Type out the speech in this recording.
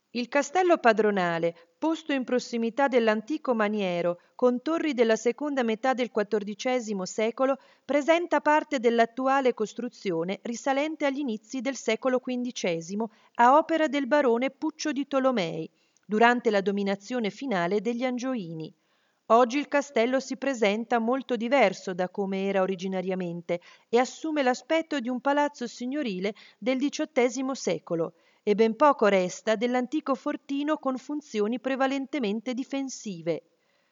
Il castello padronale, posto in prossimità dell'antico maniero, con torri della seconda metà del XIV secolo, presenta parte dell'attuale costruzione risalente agli inizi del secolo XV, a opera del barone Puccio di Tolomei, durante la dominazione finale degli Angioini. Oggi il castello si presenta molto diverso da come era originariamente e assume l'aspetto di un palazzo signorile del XVIII secolo, e ben poco resta dell'antico fortino con funzioni prevalentemente difensive.